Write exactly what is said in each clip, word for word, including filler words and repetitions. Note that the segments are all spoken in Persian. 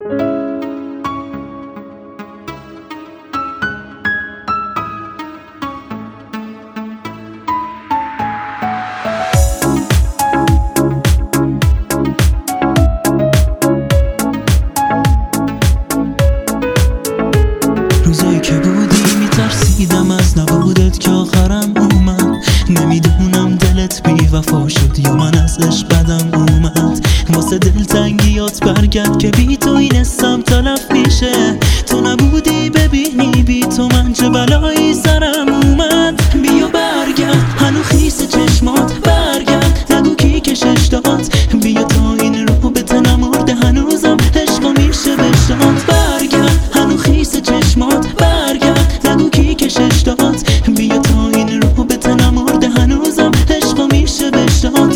روزایی که بودی میترسیدم از نبودت که آخرم اومد. نمیدونم دلت بی وفا شد یا من از عشق بدم اومد. واسه دلتنگیات برگرد که بی تو این اسم تلف میشه. تو نبودی ببینی بی تو من چه بلایی سرم اومد. بیا برگرد هنو خیس چشمات، برگرد نگو کی کشش داد. بیا تا این رو بته نمرده هنوزم عشقا میشه بشاد. برگرد هنو خیس چشمات، برگرد نگو کی کشش داد. بیا تا این رو بته نمرده هنوزم عشقا میشه بشاد.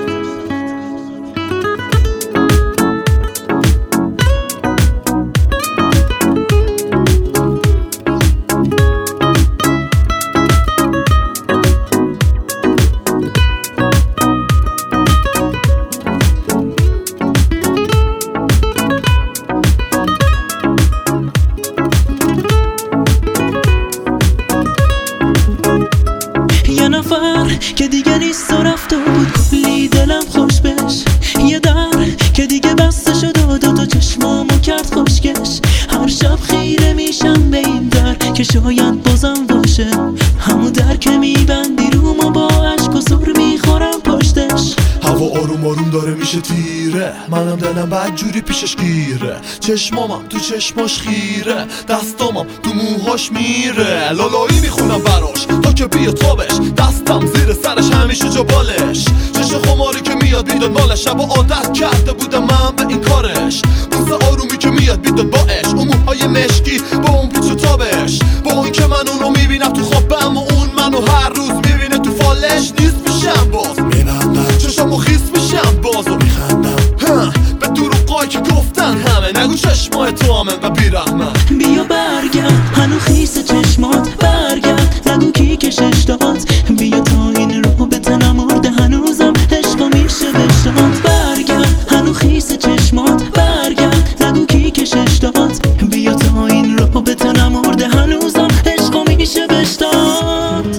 یه نفر که دیگه نیست و رفته بود کلی دلم خوش بش. یه در که دیگه بسته شد و دو تا چشمامو کرد خوشگش. هر شب خیره میشم به این در که شاید بازم باشه. همون در که میبندی رومو با عشق و سر میخورم پشتش. هوا آروم آروم داره میشه تیره، منم دلم بدجوری پیشش گیره. چشمامم تو چشماش خیره، دستامم تو موهاش میره. لالایی میخونم براش تا که بیا تابش، دستم زیر سرش همیشه جا بالش. چش خماری که میاد بیداد مالش، شب عادت کرده بودم من به این کارش. بوسه آرومی که میاد بیداد باش، اون موهای مشکی با اون پیچ و تابش. با اون که من اونو میبینم تو خوابم و اون منو هر روز میبینه تو فالش. نیست میشم باز میبندم چشمو خیس میشم باز و میخندم به دروغایی که گفتن همه. نگو چشمای تو همه و بیرحمن. بیا برگرد هنو خیس چشمات، برگرد نگو کی کشش داد. بیا تا این رو بته نمرده هنوزم عشقا میشه بشاد. برگرد هنو خیس چشمات، برگرد نگو کی کشش داد. بیا تا این رو بته نمرده هنوزم عشقا میشه بشاد.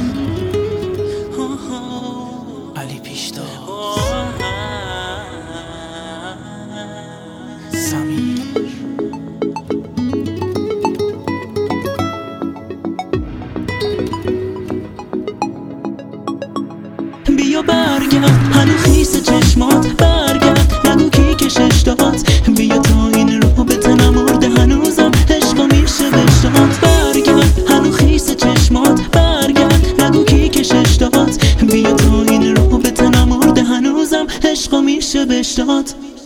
علی پیشتاز سمیر. بیا برگرد هنو خیس چشمات، برگرد نگو کی کشش داد. بیا تا این رو بته نمرده هنوزم عشقا میشه بشاد. برگرد هنو خیس چشمات، برگرد نگو کی کشش داد. بیا تا این رو بته نمرده هنوزم عشقا میشه بشاد.